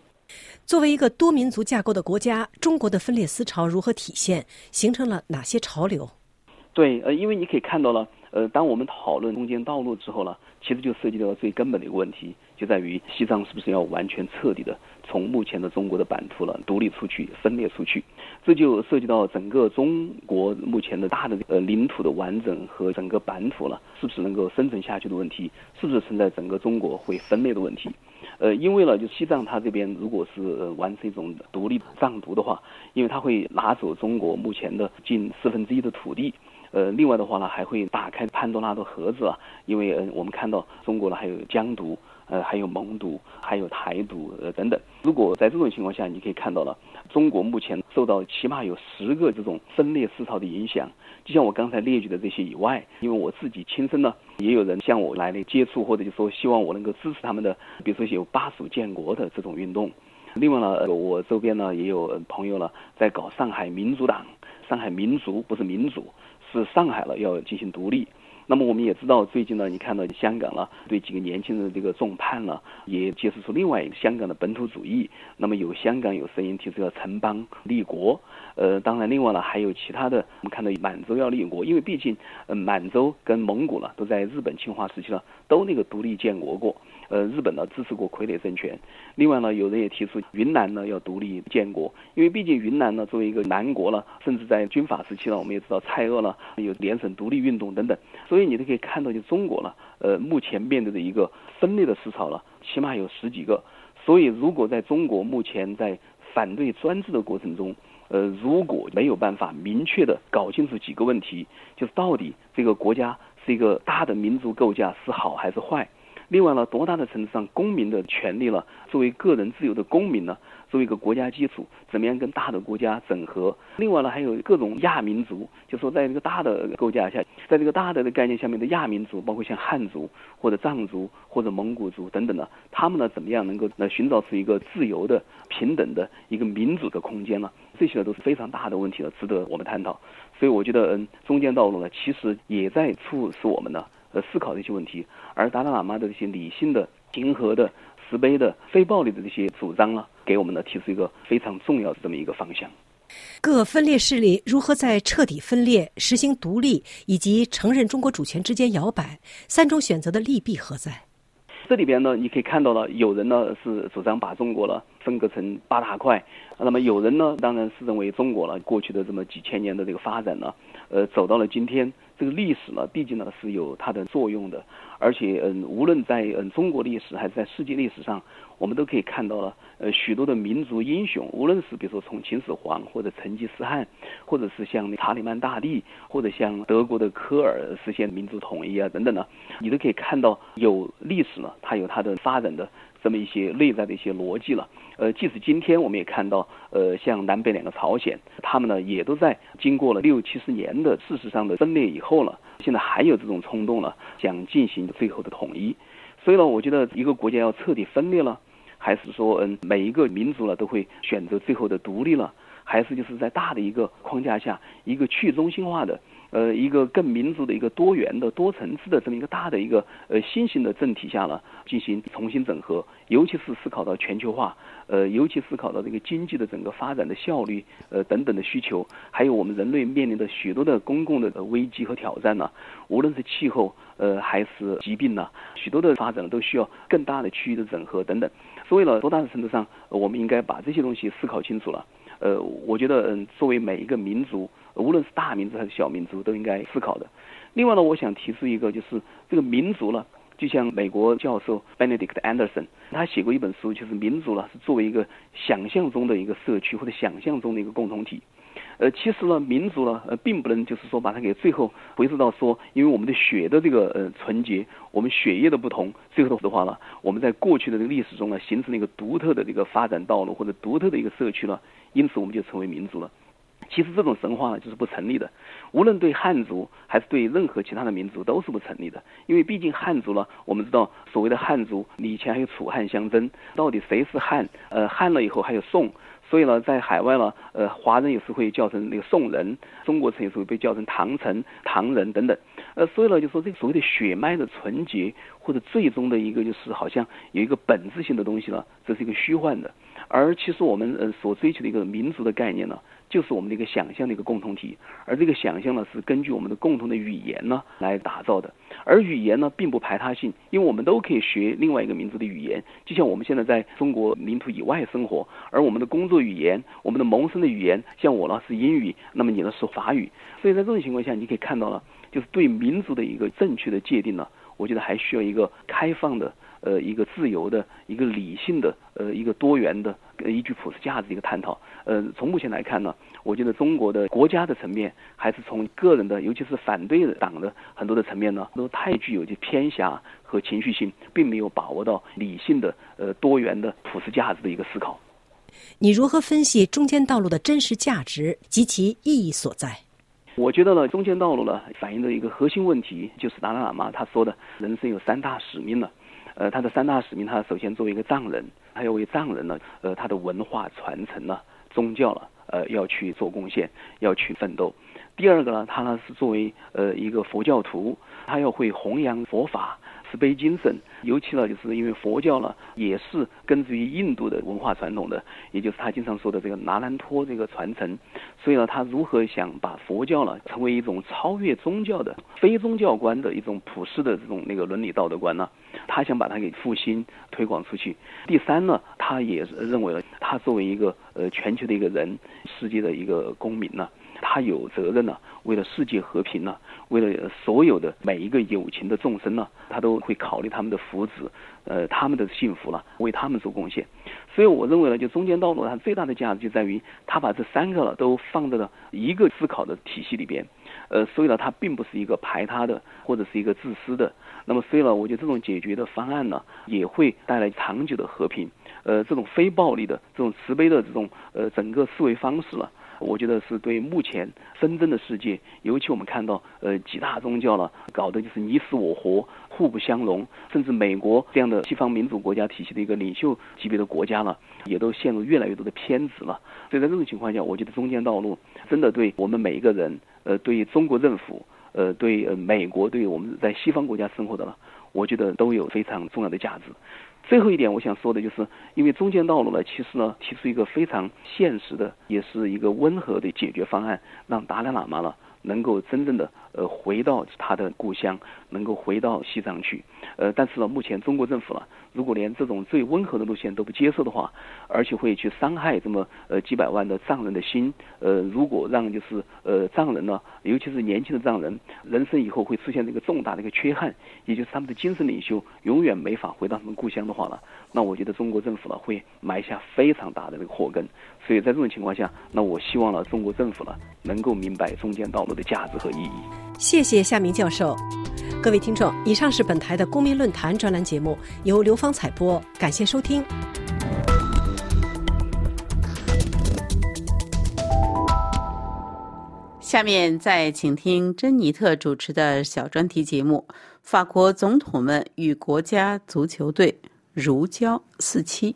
作为一个多民族架构的国家，中国的分裂思潮如何体现？形成了哪些潮流？ 对，呃，因为你可以看到了，呃，当我们讨论中间道路之后呢，其实就涉及到最根本的一个问题，就在于西藏是不是要完全彻底的从目前的中国的版图了独立出去、分裂出去，这就涉及到整个中国目前的大的呃领土的完整和整个版图了，是不是能够生存下去的问题，是不是存在整个中国会分裂的问题。呃，因为呢，就西藏它这边如果是、呃、完成一种独立藏独的话，因为它会拿走中国目前的近四分之一的土地。呃，另外的话呢，还会打开潘多拉的盒子啊，因为呃，我们看到中国呢还有疆独，呃，还有蒙独，还有台独，呃等等。如果在这种情况下，你可以看到了，中国目前受到起码有十个这种分裂思潮的影响。就像我刚才列举的这些以外，因为我自己亲身呢，也有人向我来的接触，或者就说希望我能够支持他们的，比如说有巴蜀建国的这种运动。另外呢，我周边呢也有朋友呢在搞上海民主党，上海民族不是民主。是上海了要进行独立，那么我们也知道，最近呢，你看到香港了，对几个年轻人的这个重判了，也揭示出另外一个香港的本土主义。那么有香港有声音提出要城邦立国，呃，当然另外呢还有其他的，我们看到满洲要立国，因为毕竟呃满洲跟蒙古呢都在日本侵华时期呢都那个独立建国过。呃，日本呢支持过傀儡政权，另外呢，有人也提出云南呢要独立建国，因为毕竟云南呢作为一个南国了，甚至在军阀时期呢，我们也知道蔡锷呢有联省独立运动等等，所以你都可以看到，就中国呢，呃，目前面对的一个分裂的思潮了，起码有十几个。所以如果在中国目前在反对专制的过程中，呃，如果没有办法明确的搞清楚几个问题，就是到底这个国家是一个大的民族构架是好还是坏。另外呢，多大的程度上公民的权利了，作为个人自由的公民呢，作为一个国家基础，怎么样跟大的国家整合？另外呢，还有各种亚民族，就说在这个大的构架下，在这个大的概念下面的亚民族，包括像汉族或者藏族或者蒙古族等等的，他们呢怎么样能够呢寻找出一个自由的、平等的一个民主的空间呢？这些呢都是非常大的问题了，值得我们探讨。所以我觉得，嗯，中间道路呢，其实也在促使我们呢。呃，思考这些问题，而达赖喇嘛的这些理性的、平和的、慈悲的、非暴力的这些主张呢，给我们呢提出一个非常重要的这么一个方向。 各分裂势力如何在彻底分裂、实行独立以及承认中国主权之间摇摆，三种选择的利弊何在？ 这里边呢，你可以看到了，有人呢是主张把中国了分割成八大块，那么有人呢，当然是认为中国了过去的这么几千年的这个发展呢，呃，走到了今天。这个历史呢，毕竟呢是有它的作用的，而且嗯，无论在嗯中国历史还是在世界历史上，我们都可以看到了呃许多的民族英雄，无论是比如说从秦始皇或者成吉思汗，或者是像查理曼大帝，或者像德国的科尔实现民族统一啊等等呢，你都可以看到有历史呢，它有它的发展的这么一些内在的一些逻辑了。呃，即使今天我们也看到，呃，像南北两个朝鲜，他们呢也都在经过了六七十年的事实上的分裂以后了，现在还有这种冲动了，想进行最后的统一。所以呢，我觉得一个国家要彻底分裂了，还是说，嗯，每一个民族呢都会选择最后的独立了，还是就是在大的一个框架下，一个去中心化的。呃，一个更民族的一个多元的、多层次的这么一个大的一个呃新型的政体下呢，进行重新整合，尤其是思考到全球化，呃，尤其思考到这个经济的整个发展的效率，呃等等的需求，还有我们人类面临的许多的公共的危机和挑战呢，无论是气候，呃还是疾病呢，许多的发展都需要更大的区域的整合等等。所以呢，多大的程度上，呃、我们应该把这些东西思考清楚了。呃，我觉得，嗯，作为每一个民族，无论是大民族还是小民族，都应该思考的。另外呢，我想提出一个，就是这个民族呢，就像美国教授 Benedict Anderson 他写过一本书，就是民族呢是作为一个想象中的一个社区或者想象中的一个共同体。呃，其实呢，民族呢，呃，并不能就是说把它给最后回溯到说，因为我们的血的这个呃纯洁，我们血液的不同，最后的话呢，我们在过去的这个历史中呢，形成了一个独特的这个发展道路或者独特的一个社区了，因此我们就成为民族了。其实这种神话呢就是不成立的，无论对汉族还是对任何其他的民族都是不成立的，因为毕竟汉族呢，我们知道所谓的汉族，你以前还有楚汉相争，到底谁是汉？呃，汉了以后还有宋。所以呢，在海外呢，呃，华人也是会叫成那个宋人，中国城也是会被叫成唐城、唐人等等。 呃，所以呢，就说这个所谓的血脉的纯洁或者最终的一个就是好像有一个本质性的东西呢，这是一个虚幻的。而其实我们呃所追求的一个民族的概念呢，就是我们的一个想象的一个共同体，而这个想象呢是根据我们的共同的语言呢来打造的。而语言呢并不排他性，因为我们都可以学另外一个民族的语言，就像我们现在在中国领土以外生活，而我们的工作语言，我们的谋生的语言，像我呢是英语，那么你呢是法语。所以在这种情况下，你可以看到了，就是对民族的一个正确的界定呢，我觉得还需要一个开放的呃一个自由的一个理性的呃一个多元的呃依据普世价值的一个探讨。呃从目前来看呢，我觉得中国的国家的层面，还是从个人的，尤其是反对党的很多的层面呢，都太具有些偏狭和情绪性，并没有把握到理性的呃多元的普世价值的一个思考。 你如何分析中间道路的真实价值及其意义所在？ 我觉得呢，中间道路呢反映的一个核心问题，就是达赖喇嘛他说的人生有三大使命了。呃，他的三大使命，他首先作为一个藏人，还有为藏人呢，呃，他的文化传承呢，宗教了，呃，要去做贡献，要去奋斗。第二个呢，他呢是作为呃一个佛教徒，他要会弘扬佛法。慈悲精神，尤其呢，就是因为佛教呢也是根植于印度的文化传统的，也就是他经常说的这个那兰托这个传承，所以呢，他如何想把佛教呢成为一种超越宗教的非宗教观的一种普世的这种那个伦理道德观呢？他想把它给复兴推广出去。第三呢，他也认为了，他作为一个呃全球的一个人，世界的一个公民呢，他有责任呢，为了世界和平呢，为了所有的每一个有情的众生呢，他都会考虑他们的福祉，呃，他们的幸福了，为他们做贡献。所以我认为呢，就中间道路它最大的价值就在于，他把这三个了都放在了一个思考的体系里边，呃，所以呢，它并不是一个排他的或者是一个自私的。那么所以呢，我觉得这种解决的方案呢，也会带来长久的和平。呃，这种非暴力的、这种慈悲的这种呃整个思维方式了。我觉得是对目前纷争的世界，尤其我们看到呃几大宗教了，搞得就是你死我活，互不相容，甚至美国这样的西方民主国家体系的一个领袖级别的国家了，也都陷入越来越多的偏执了。所以在这种情况下，我觉得中间道路真的对我们每一个人，呃，对中国政府，呃，对呃美国，对我们在西方国家生活的了，我觉得都有非常重要的价值。最后一点我想说的就是，因为中间道路呢，其实呢提出一个非常现实的，也是一个温和的解决方案，让达赖喇嘛呢能够真正的呃回到他的故乡，能够回到西藏去。呃，但是呢，目前中国政府呢，如果连这种最温和的路线都不接受的话，而且会去伤害这么呃几百万的藏人的心，呃，如果让就是呃藏人呢，尤其是年轻的藏人，人生以后会出现这个重大的一个缺憾，也就是他们的精神领袖永远没法回到他们故乡的话呢，那我觉得中国政府呢会埋下非常大的这个祸根。所以在这种情况下，那我希望呢中国政府呢能够明白中间道路的价值和意义。 谢谢夏明教授。各位听众，以上是本台的公民论坛专栏节目，由刘芳采播，感谢收听。 下面再请听珍妮特主持的小专题节目《法国总统们与国家足球队如胶似漆》。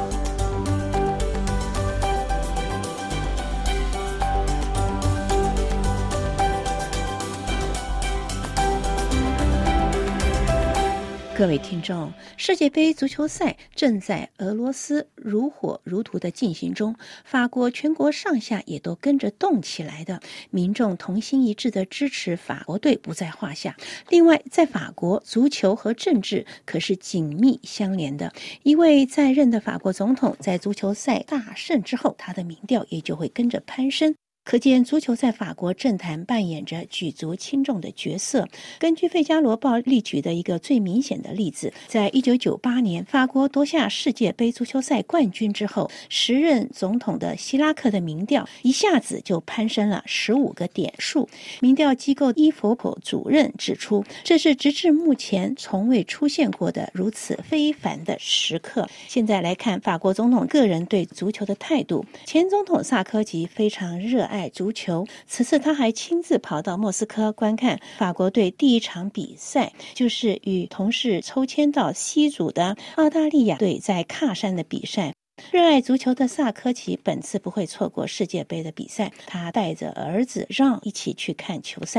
各位听众，世界杯足球赛正在俄罗斯如火如荼的进行中，法国全国上下也都跟着动起来的，民众同心一致的支持法国队不在话下。另外，在法国，足球和政治可是紧密相连的。一位在任的法国总统在足球赛大胜之后，他的民调也就会跟着攀升。可见足球在法国政坛扮演着举足轻重的角色。根据《费加罗报》例举的一个最明显的例子，在一九九八年法国夺下世界杯足球赛冠军之后，时任总统的希拉克的民调一下子就攀升了十五个点数。民调机构伊佛普主任指出，这是直至目前从未出现过的如此非凡的时刻。现在来看法国总统个人对足球的态度，前总统萨科齐非常热爱爱足球，此次他还亲自跑到莫斯科观看法国队第一场比赛，就是与同事抽签到西组的澳大利亚队在喀山的比赛。热爱足球的萨科齐本次不会错过世界杯的比赛，他带着儿子让一起去看球赛。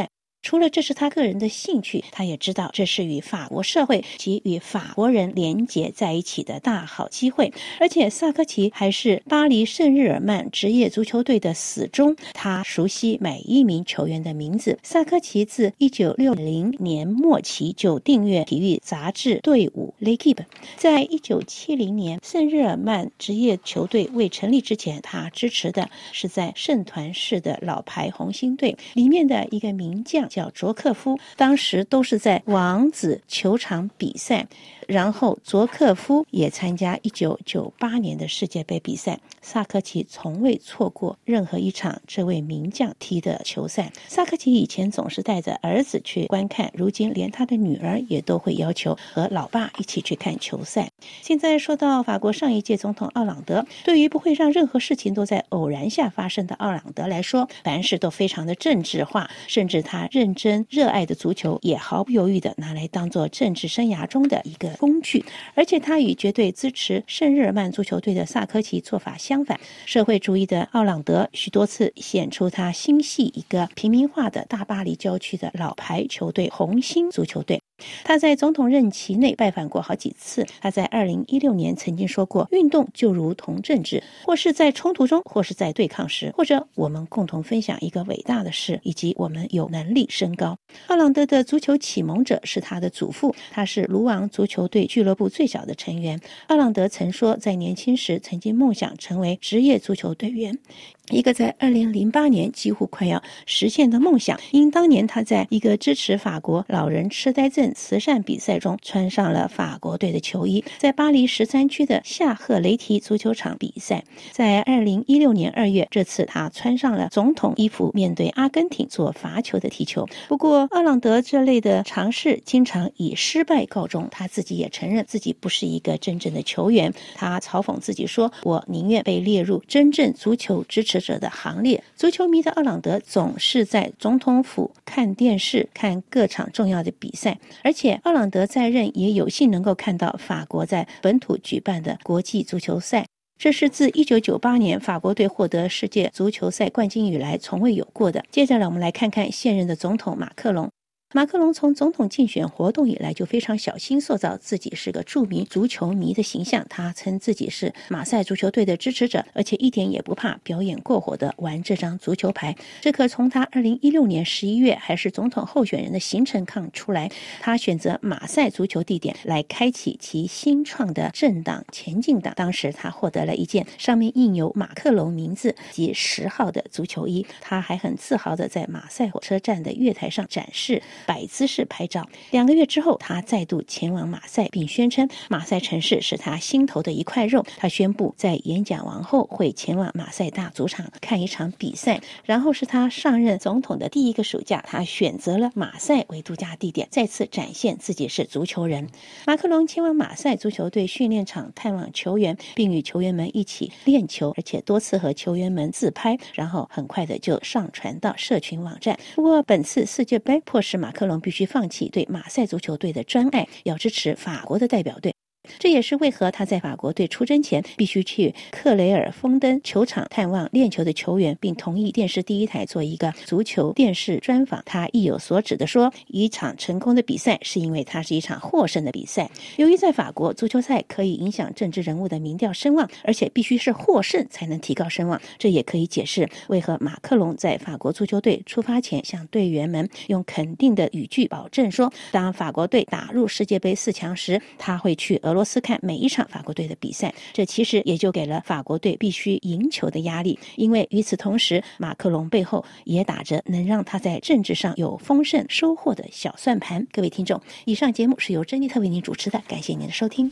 除了这是他个人的兴趣，他也知道这是与法国社会及与法国人连结在一起的大好机会。而且萨科齐还是巴黎圣日耳曼职业足球队的死忠，他熟悉每一名球员的名字。萨科齐自一九六零年末期就订阅体育杂志队伍 L'Équipe， 在一九七零年圣日耳曼职业球队未成立之前，他支持的是在圣团市的老牌红星队里面的一个名将叫卓克夫，当时都是在王子球场比赛，然后卓克夫也参加一九九八年的世界杯比赛。萨科齐从未错过任何一场这位名将踢的球赛。萨科齐以前总是带着儿子去观看，如今连他的女儿也都会要求和老爸一起去看球赛。现在说到法国上一届总统奥朗德，对于不会让任何事情都在偶然下发生的奥朗德来说，凡事都非常的政治化，甚至他认真热爱的足球也毫不犹豫地拿来当作政治生涯中的一个工具。而且他与绝对支持圣日耳曼足球队的萨科齐做法相反，社会主义的奥朗德许多次显出他心系一个平民化的大巴黎郊区的老牌球队红星足球队。他在总统任期内拜访过好几次。他在二零一六年曾经说过，运动就如同政治，或是在冲突中，或是在对抗时，或者我们共同分享一个伟大的事，以及我们有能力升高。奥朗德的足球启蒙者是他的祖父，他是卢昂足球队俱乐部最小的成员。奥朗德曾说，在年轻时曾经梦想成为职业足球队员，一个在二零零八年几乎快要实现的梦想，因当年他在一个支持法国老人痴呆症慈善比赛中穿上了法国队的球衣，在巴黎十三区的夏赫雷提足球场比赛。在二零一六年二月，这次他穿上了总统衣服，面对阿根廷做罚球的踢球。不过奥朗德这类的尝试经常以失败告终，他自己也承认自己不是一个真正的球员。他嘲讽自己说，我宁愿被列入真正足球支持者的行列。足球迷的奥朗德总是在总统府看电视，看各场重要的比赛，而且奥朗德在任也有幸能够看到法国在本土举办的国际足球赛，这是自一九九八年法国队获得世界足球赛冠军以来从未有过的。接着呢，我们来看看现任的总统马克龙。马克龙从总统竞选活动以来就非常小心塑造自己是个著名足球迷的形象，他称自己是马赛足球队的支持者，而且一点也不怕表演过火的玩这张足球牌。这可从他二零一六年十一月还是总统候选人的行程看出来，他选择马赛足球地点来开启其新创的政党前进党。当时他获得了一件上面印有马克龙名字及十号的足球衣，他还很自豪地在马赛火车站的月台上展示摆姿势拍照。两个月之后，他再度前往马赛，并宣称马赛城市是他心头的一块肉。他宣布在演讲完后会前往马赛大足场看一场比赛。然后是他上任总统的第一个暑假，他选择了马赛为度假地点，再次展现自己是足球人。马克龙前往马赛足球队训练场探望球员，并与球员们一起练球，而且多次和球员们自拍，然后很快的就上传到社群网站。不过本次世界杯迫使马克龙必须放弃对马赛足球队的专爱，要支持法国的代表队。这也是为何他在法国队出征前必须去克雷尔枫登球场探望练球的球员，并同意电视第一台做一个足球电视专访。他意有所指地说，一场成功的比赛是因为它是一场获胜的比赛。由于在法国，足球赛可以影响政治人物的民调声望，而且必须是获胜才能提高声望，这也可以解释为何马克龙在法国足球队出发前向队员们用肯定的语句保证说，当法国队打入世界杯四强时，他会去俄罗斯看每一场法国队的比赛。这其实也就给了法国队必须赢球的压力，因为与此同时，马克龙背后也打着能让他在政治上有丰盛收获的小算盘。各位听众，以上节目是由珍妮特为您主持的，感谢您的收听。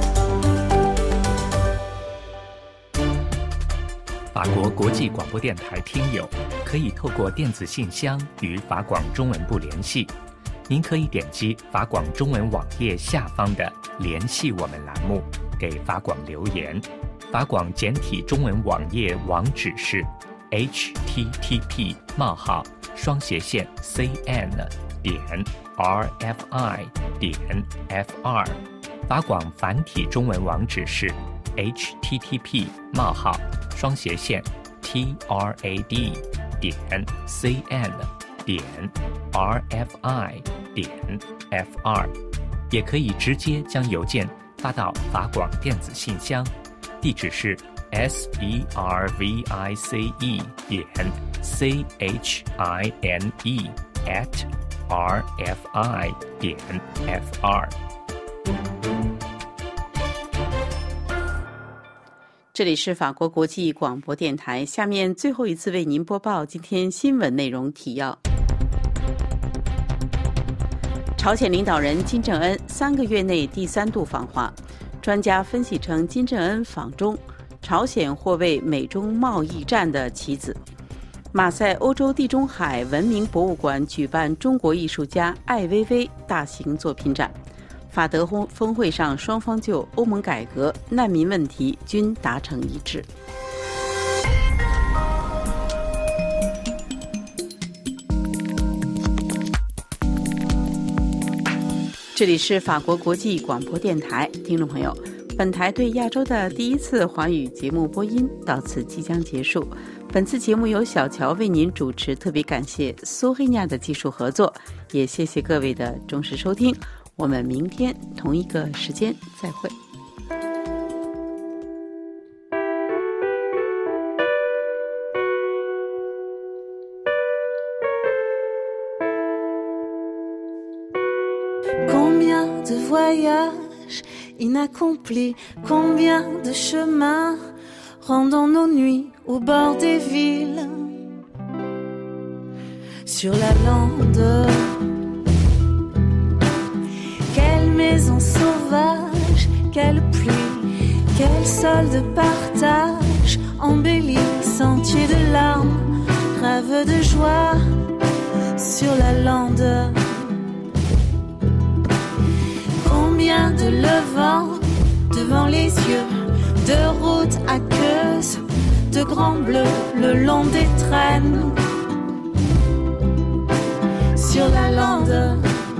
法国国际广播电台听友可以透过电子信箱与法广中文部联系，您可以点击法广中文网页下方的联系我们栏目，给法广留言。法广简体中文网页网址是 h t t p 冒号双斜线 c n 点 r f i 点 f r。法广繁体中文网址是 h t t p 冒号双斜线 t r a d 点 c n 点 r f i 点 f r， 也可以直接将邮件发到法广电子信箱，地址是 s e r v i c e 点 c h i n e at r f i 点 f r。 这里是法国国际广播电台，下面最后一次为您播报今天新闻内容提要。朝鲜领导人金正恩三个月内第三度访华，专家分析称，金正恩访中，朝鲜或为美中贸易战的棋子。马赛欧洲地中海文明博物馆举办中国艺术家艾薇薇大型作品展。法德峰会上，双方就欧盟改革、难民问题均达成一致。这里是法国国际广播电台，听众朋友，本台对亚洲的第一次华语节目播音到此即将结束。本次节目由小乔为您主持，特别感谢苏黑亚的技术合作，也谢谢各位的忠实收听。我们明天同一个时间再会。 Combien de voyages inaccomplis, combien de chemins rendant nos nuits au bord des villes, sur la lande. Quelle maison sauvage, quelle pluie, quel sol de partage, embelli, sentier de larmes, rêve de joie, sur la lande. Combien de levants devant les yeux, de routes aqueuses, de grands bleus le long des traînes, sur la lande.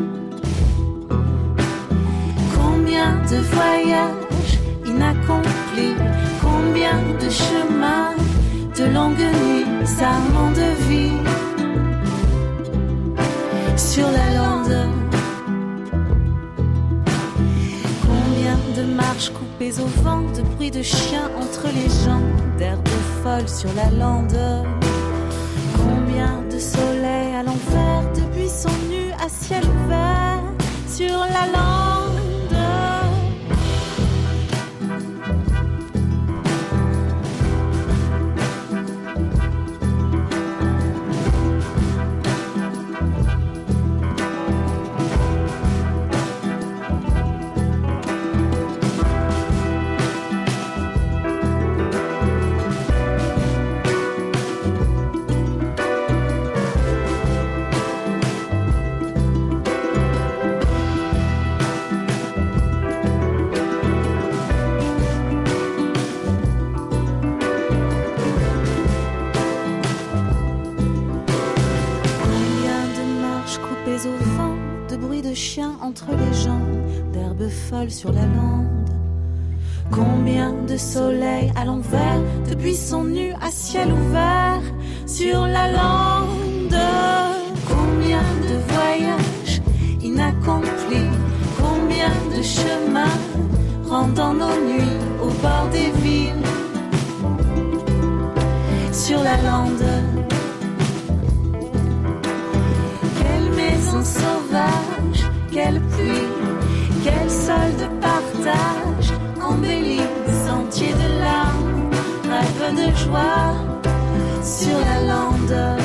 Combien de voyages inaccomplis, combien de chemins, de longues nuits, serments de vie, sur la lande. Combien de marches coupées au vent, de bruits de chiens entre les gens, d'herbes folles sur la lande. Combien de soleils à l'envers, de buissons nus à ciel ouvert, sur la lande. Entre les gens, d'herbes folles sur la lande. Combien de soleils à l'envers, de buissons nus à ciel ouvert, sur la lande. Combien de voyages inaccomplis, combien de chemins rendant nos nuits au bord des villes, sur la lande. Quelle maison sauvage, quelle pluie, quel sol de partage, embelli, sentier de larmes, rêve de joie, sur la lande.